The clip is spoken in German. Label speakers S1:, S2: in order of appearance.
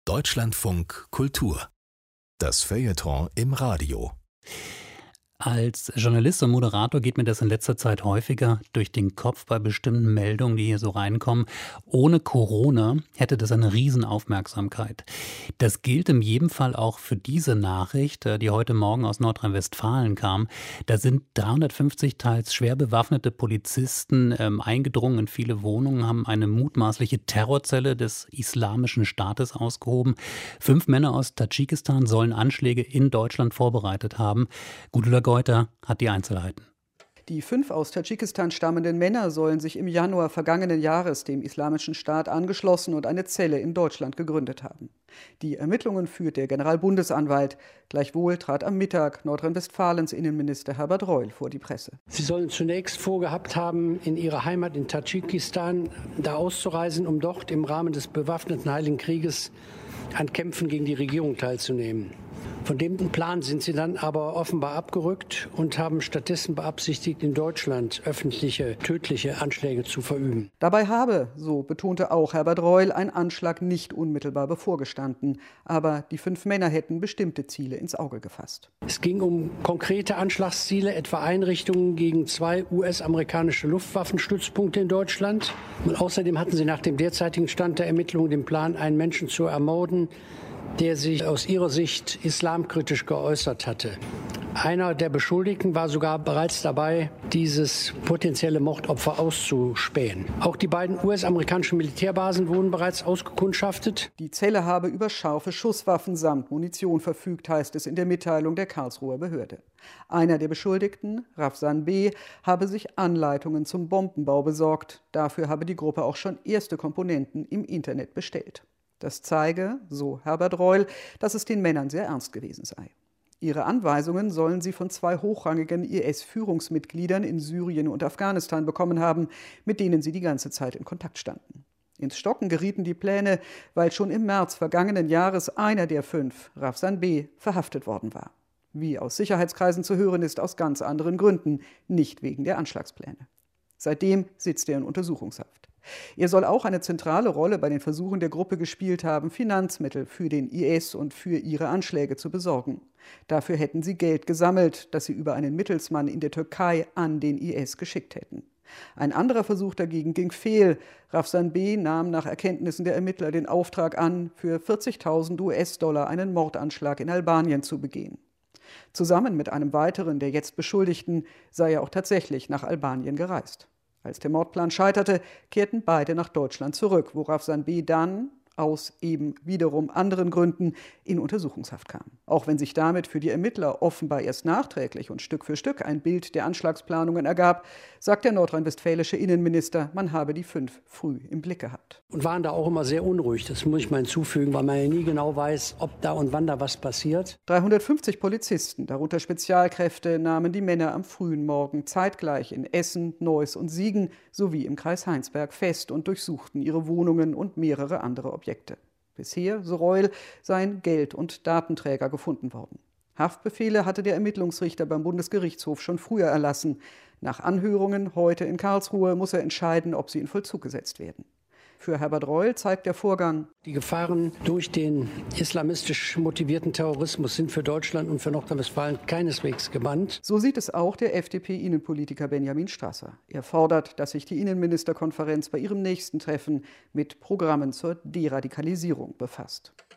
S1: Deutschlandfunk Kultur. Das Feuilleton im Radio.
S2: Als Journalist und Moderator geht mir das in letzter Zeit häufiger durch den Kopf bei bestimmten Meldungen, die hier so reinkommen. Ohne Corona hätte das eine Riesenaufmerksamkeit. Das gilt in jedem Fall auch für diese Nachricht, die heute Morgen aus Nordrhein-Westfalen kam. Da sind 350 teils schwer bewaffnete Polizisten eingedrungen in viele Wohnungen, haben eine mutmaßliche Terrorzelle des Islamischen Staates ausgehoben. 5 Männer aus Tadschikistan sollen Anschläge in Deutschland vorbereitet haben. Gudula Geuter hat die Einzelheiten.
S3: Die 5 aus Tadschikistan stammenden Männer sollen sich im Januar vergangenen Jahres dem Islamischen Staat angeschlossen und eine Zelle in Deutschland gegründet haben. Die Ermittlungen führt der Generalbundesanwalt. Gleichwohl trat am Mittag Nordrhein-Westfalens Innenminister Herbert Reul vor die Presse.
S4: Sie sollen zunächst vorgehabt haben, in ihre Heimat in Tadschikistan da auszureisen, um dort im Rahmen des bewaffneten Heiligen Krieges an Kämpfen gegen die Regierung teilzunehmen. Von dem Plan sind sie dann aber offenbar abgerückt und haben stattdessen beabsichtigt, in Deutschland öffentliche, tödliche Anschläge zu verüben.
S3: Dabei habe, so betonte auch Herbert Reul, ein Anschlag nicht unmittelbar bevorgestanden. Aber die 5 Männer hätten bestimmte Ziele ins Auge gefasst.
S4: Es ging um konkrete Anschlagsziele, etwa Einrichtungen gegen 2 US-amerikanische Luftwaffenstützpunkte in Deutschland. Und außerdem hatten sie nach dem derzeitigen Stand der Ermittlungen den Plan, einen Menschen zu ermorden, der sich aus ihrer Sicht islamkritisch geäußert hatte. Einer der Beschuldigten war sogar bereits dabei, dieses potenzielle Mordopfer auszuspähen. Auch die beiden US-amerikanischen Militärbasen wurden bereits ausgekundschaftet.
S3: Die Zelle habe über scharfe Schusswaffen samt Munition verfügt, heißt es in der Mitteilung der Karlsruher Behörde. Einer der Beschuldigten, Rafsan B., habe sich Anleitungen zum Bombenbau besorgt. Dafür habe die Gruppe auch schon erste Komponenten im Internet bestellt. Das zeige, so Herbert Reul, dass es den Männern sehr ernst gewesen sei. Ihre Anweisungen sollen sie von 2 hochrangigen IS-Führungsmitgliedern in Syrien und Afghanistan bekommen haben, mit denen sie die ganze Zeit in Kontakt standen. Ins Stocken gerieten die Pläne, weil schon im März vergangenen Jahres einer der 5, Rafsan B., verhaftet worden war. Wie aus Sicherheitskreisen zu hören ist, aus ganz anderen Gründen, nicht wegen der Anschlagspläne. Seitdem sitzt er in Untersuchungshaft. Er soll auch eine zentrale Rolle bei den Versuchen der Gruppe gespielt haben, Finanzmittel für den IS und für ihre Anschläge zu besorgen. Dafür hätten sie Geld gesammelt, das sie über einen Mittelsmann in der Türkei an den IS geschickt hätten. Ein anderer Versuch dagegen ging fehl. Rafsan B. nahm nach Erkenntnissen der Ermittler den Auftrag an, für 40.000 US-Dollar einen Mordanschlag in Albanien zu begehen. Zusammen mit einem weiteren der jetzt Beschuldigten sei er auch tatsächlich nach Albanien gereist. Als der Mordplan scheiterte, kehrten beide nach Deutschland zurück, wo Rafsan B. dann, aus eben wiederum anderen Gründen, in Untersuchungshaft kam. Auch wenn sich damit für die Ermittler offenbar erst nachträglich und Stück für Stück ein Bild der Anschlagsplanungen ergab, sagt der nordrhein-westfälische Innenminister, man habe die 5 früh im Blick gehabt.
S4: Und waren da auch immer sehr unruhig, das muss ich mal hinzufügen, weil man ja nie genau weiß, ob da und wann da was passiert.
S3: 350 Polizisten, darunter Spezialkräfte, nahmen die Männer am frühen Morgen zeitgleich in Essen, Neuss und Siegen sowie im Kreis Heinsberg fest und durchsuchten ihre Wohnungen und mehrere andere Objekte. Bisher, so Reul, seien Geld- und Datenträger gefunden worden. Haftbefehle hatte der Ermittlungsrichter beim Bundesgerichtshof schon früher erlassen. Nach Anhörungen heute in Karlsruhe muss er entscheiden, ob sie in Vollzug gesetzt werden. Für Herbert Reul zeigt der Vorgang:
S4: Die Gefahren durch den islamistisch motivierten Terrorismus sind für Deutschland und für Nordrhein-Westfalen keineswegs gebannt.
S3: So sieht es auch der FDP-Innenpolitiker Benjamin Strasser. Er fordert, dass sich die Innenministerkonferenz bei ihrem nächsten Treffen mit Programmen zur Deradikalisierung befasst.